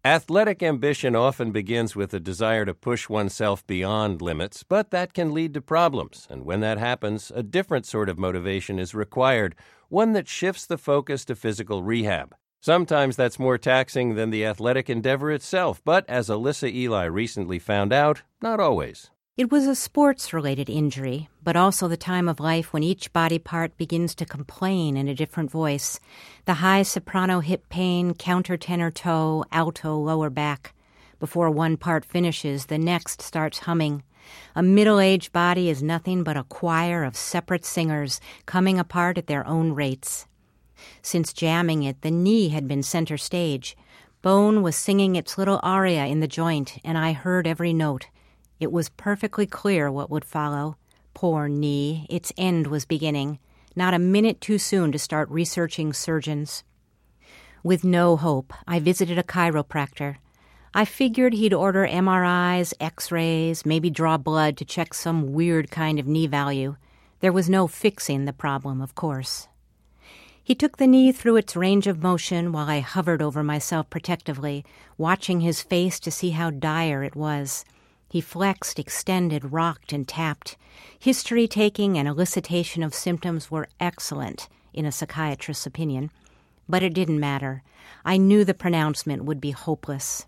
Athletic ambition often begins with a desire to push oneself beyond limits, but that can lead to problems. And when that happens, a different sort of motivation is required, one that shifts the focus to physical rehab. Sometimes that's more taxing than the athletic endeavor itself, but as Alyssa Ely recently found out, not always. It was a sports-related injury, but also the time of life when each body part begins to complain in a different voice. The high soprano hip pain, countertenor toe, alto lower back. Before one part finishes, the next starts humming. A middle-aged body is nothing but a choir of separate singers coming apart at their own rates. Since jamming it, the knee had been center stage. Bone was singing its little aria in the joint, and I heard every note. It was perfectly clear what would follow. Poor knee, its end was beginning. Not a minute too soon to start researching surgeons. With no hope, I visited a chiropractor. I figured he'd order MRIs, X-rays, maybe draw blood to check some weird kind of knee value. There was no fixing the problem, of course. He took the knee through its range of motion while I hovered over myself protectively, watching his face to see how dire it was. He flexed, extended, rocked, and tapped. History-taking and elicitation of symptoms were excellent, in a psychiatrist's opinion. But it didn't matter. I knew the pronouncement would be hopeless.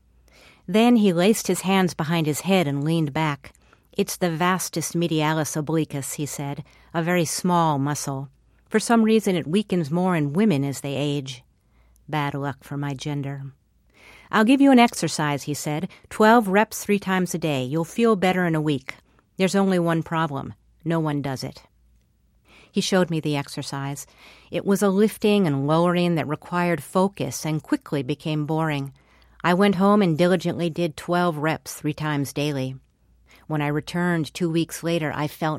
Then he laced his hands behind his head and leaned back. "It's the vastus medialis obliquus," he said, "a very small muscle. For some reason it weakens more in women as they age." Bad luck for my gender. "I'll give you an exercise," he said. 12 reps 3 times a day. You'll feel better in a week. There's only one problem. No one does it." He showed me the exercise. It was a lifting and lowering that required focus and quickly became boring. I went home and diligently did 12 reps 3 times daily. When I returned 2 weeks later, I felt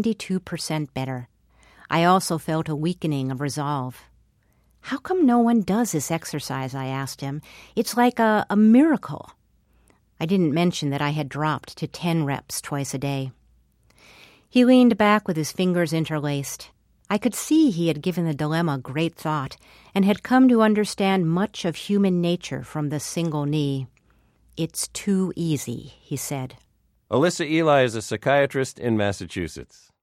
92% better. I also felt a weakening of resolve. "How come no one does this exercise?" I asked him. "It's like a miracle." I didn't mention that I had dropped to 10 reps twice a day. He leaned back with his fingers interlaced. I could see he had given the dilemma great thought and had come to understand much of human nature from the single knee. "It's too easy," he said. Alyssa Ely is a psychiatrist in Massachusetts.